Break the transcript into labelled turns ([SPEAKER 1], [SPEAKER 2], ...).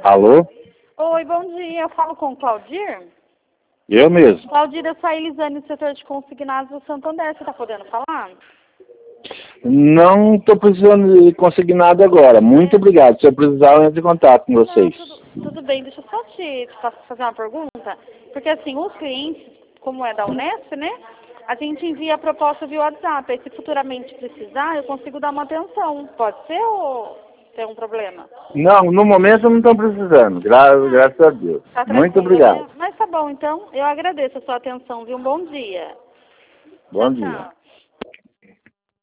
[SPEAKER 1] Alô?
[SPEAKER 2] Oi, bom dia. Eu falo com o Claudir.
[SPEAKER 1] Eu mesmo.
[SPEAKER 2] Claudir, eu sou a Elisane do setor de consignados do Santander. Você está podendo falar?
[SPEAKER 1] Não estou precisando de consignado agora. Muito obrigado. Se eu precisar, eu entro em contato com vocês.
[SPEAKER 2] Não, tudo bem. Deixa eu só te fazer uma pergunta. Porque, assim, os clientes, como é da Unesp, né? A gente envia a proposta via WhatsApp. Aí, se futuramente precisar, eu consigo dar uma atenção. Pode ser ou tem um problema?
[SPEAKER 1] Não, no momento não estou precisando. Graças a Deus.
[SPEAKER 2] Tá
[SPEAKER 1] Muito
[SPEAKER 2] tranquilo,
[SPEAKER 1] obrigado.
[SPEAKER 2] né? Mas tá bom, então. Eu agradeço a sua atenção, viu? Um bom dia.
[SPEAKER 1] Bom
[SPEAKER 2] Tchau,
[SPEAKER 1] dia.
[SPEAKER 2] tchau.